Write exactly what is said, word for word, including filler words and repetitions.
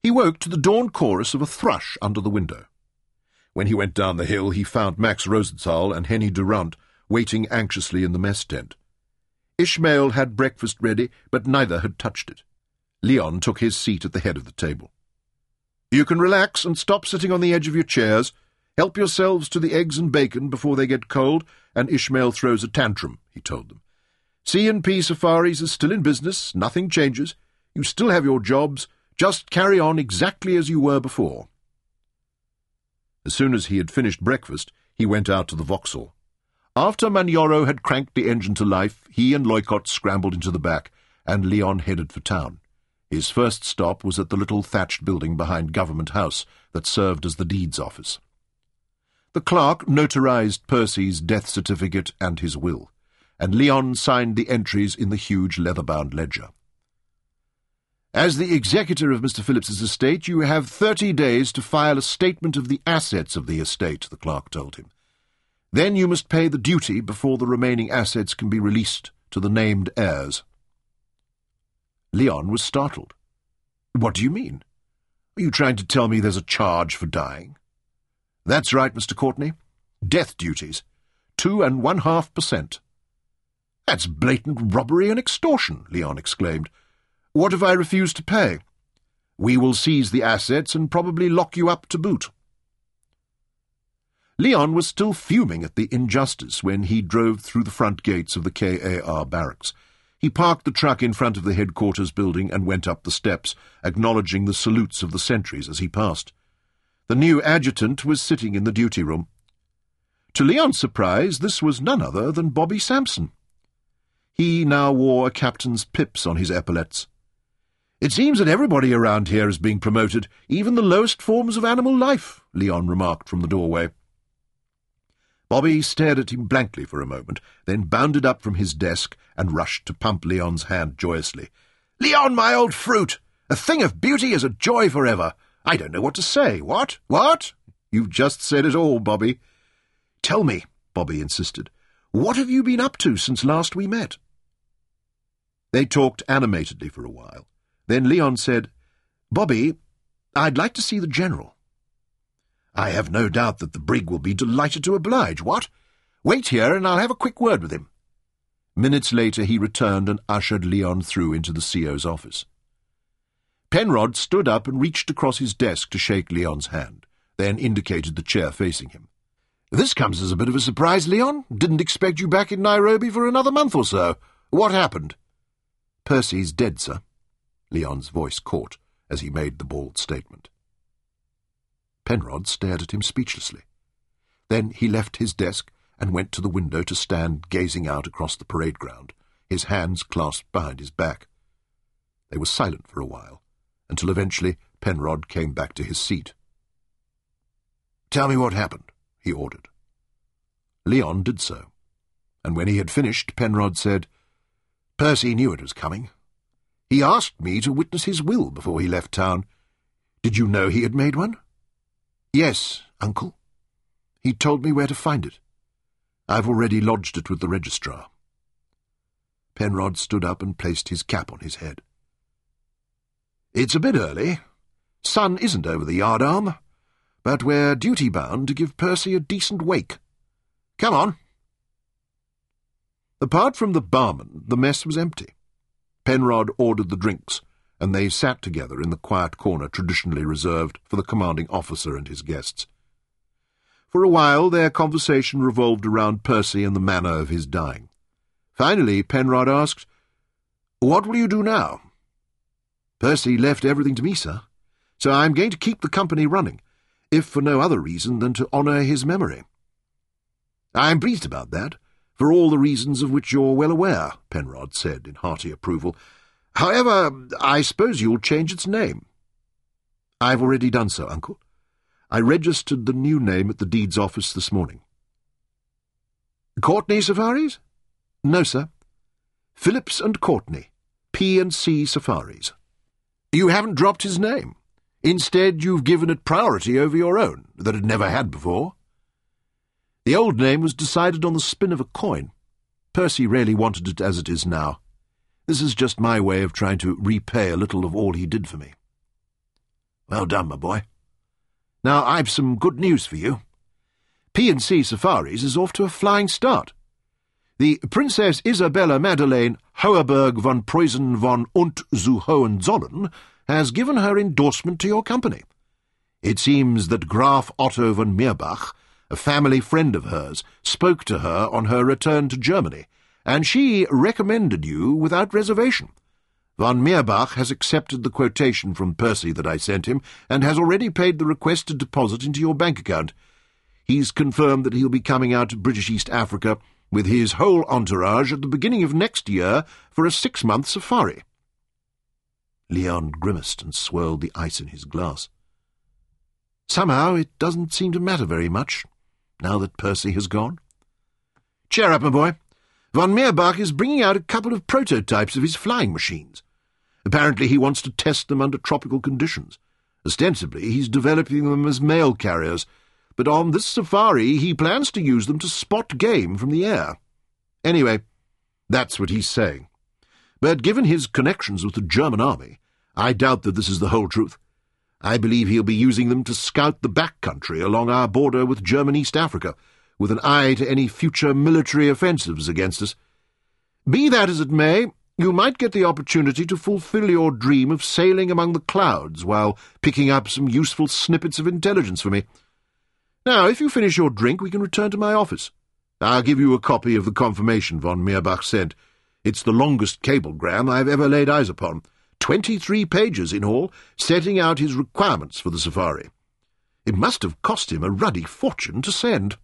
He woke to the dawn chorus of a thrush under the window. When he went down the hill, he found Max Rosenthal and Henny Durant waiting anxiously in the mess tent. Ishmael had breakfast ready, but neither had touched it. Leon took his seat at the head of the table. "You can relax and stop sitting on the edge of your chairs. Help yourselves to the eggs and bacon before they get cold, and Ishmael throws a tantrum," he told them. C and P Safaris is still in business. Nothing changes. You still have your jobs. Just carry on exactly as you were before. As soon as he had finished breakfast, he went out to the Vauxhall. After Manioro had cranked the engine to life, he and Loicott scrambled into the back, and Leon headed for town. His first stop was at the little thatched building behind Government House that served as the deeds office. The clerk notarized Percy's death certificate and his will, and Leon signed the entries in the huge leather-bound ledger. "As the executor of Mister Phillips's estate, you have thirty days to file a statement of the assets of the estate," the clerk told him. "Then you must pay the duty before the remaining assets can be released to the named heirs." Leon was startled. "What do you mean? Are you trying to tell me there's a charge for dying?" "That's right, Mister Courtney. Death duties. Two and one-half percent." "That's blatant robbery and extortion," Leon exclaimed. "What if I refuse to pay?" "We will seize the assets and probably lock you up to boot." Leon was still fuming at the injustice when he drove through the front gates of the K A R barracks. He parked the truck in front of the headquarters building and went up the steps, acknowledging the salutes of the sentries as he passed. The new adjutant was sitting in the duty room. To Leon's surprise, this was none other than Bobby Sampson. He now wore a captain's pips on his epaulets. "It seems that everybody around here is being promoted, even the lowest forms of animal life," Leon remarked from the doorway. Bobby stared at him blankly for a moment, then bounded up from his desk and rushed to pump Leon's hand joyously. "Leon, my old fruit! A thing of beauty is a joy forever! I don't know what to say. What? What? You've just said it all, Bobby." "Tell me," Bobby insisted, "what have you been up to since last we met?" They talked animatedly for a while. Then Leon said, "Bobby, I'd like to see the General." "I have no doubt that the brig will be delighted to oblige. What? Wait here and I'll have a quick word with him." Minutes later he returned and ushered Leon through into the C O's office. Penrod stood up and reached across his desk to shake Leon's hand, then indicated the chair facing him. "This comes as a bit of a surprise, Leon. Didn't expect you back in Nairobi for another month or so. What happened?" "Percy's dead, sir," Leon's voice caught as he made the bald statement. Penrod stared at him speechlessly. Then he left his desk and went to the window to stand gazing out across the parade ground, his hands clasped behind his back. They were silent for a while, until eventually Penrod came back to his seat. "Tell me what happened," he ordered. Leon did so, and when he had finished, Penrod said, "Percy knew it was coming. He asked me to witness his will before he left town. Did you know he had made one?" "Yes, Uncle. He told me where to find it. I've already lodged it with the registrar." Penrod stood up and placed his cap on his head. "It's a bit early. Sun isn't over the yardarm, but we're duty-bound to give Percy a decent wake. Come on." Apart from the barman, the mess was empty. Penrod ordered the drinks, and they sat together in the quiet corner traditionally reserved for the commanding officer and his guests. For a while their conversation revolved around Percy and the manner of his dying. Finally Penrod asked, "What will you do now?" "Percy left everything to me, sir, so I'm going to keep the company running, if for no other reason than to honour his memory." "I'm pleased about that, for all the reasons of which you're well aware," Penrod said in hearty approval. "However, I suppose you'll change its name." "I've already done so, Uncle. I registered the new name at the deeds office this morning." "Courtney Safaris?" "No, sir. Phillips and Courtney, P and C Safaris." "You haven't dropped his name. Instead, you've given it priority over your own, that it never had before." "The old name was decided on the spin of a coin. Percy really wanted it as it is now. This is just my way of trying to repay a little of all he did for me." Well done, my boy. Now, I've some good news for you. P and C Safaris is off to a flying start. The Princess Isabella Madeleine Hoherberg von Preußen von und zu Hohenzollern has given her endorsement to your company. It seems that Graf Otto von Mirbach, a family friend of hers, spoke to her on her return to Germany, and she recommended you without reservation. Von Mirbach has accepted the quotation from Percy that I sent him, and has already paid the requested deposit into your bank account. He's confirmed that he'll be coming out to British East Africa with his whole entourage at the beginning of next year for a six-month safari. Leon grimaced and swirled the ice in his glass. Somehow it doesn't seem to matter very much, now that Percy has gone. Cheer up, my boy. Von Mirbach is bringing out a couple of prototypes of his flying machines. Apparently he wants to test them under tropical conditions. Ostensibly he's developing them as mail carriers, but on this safari he plans to use them to spot game from the air. Anyway, that's what he's saying. But given his connections with the German army, I doubt that this is the whole truth. I believe he'll be using them to scout the back country along our border with German East Africa, with an eye to any future military offensives against us. Be that as it may, you might get the opportunity to fulfill your dream of sailing among the clouds while picking up some useful snippets of intelligence for me. Now, if you finish your drink, we can return to my office. I'll give you a copy of the confirmation von Mirbach sent. It's the longest cablegram I've ever laid eyes upon. Twenty-three pages in all, setting out his requirements for the safari. It must have cost him a ruddy fortune to send.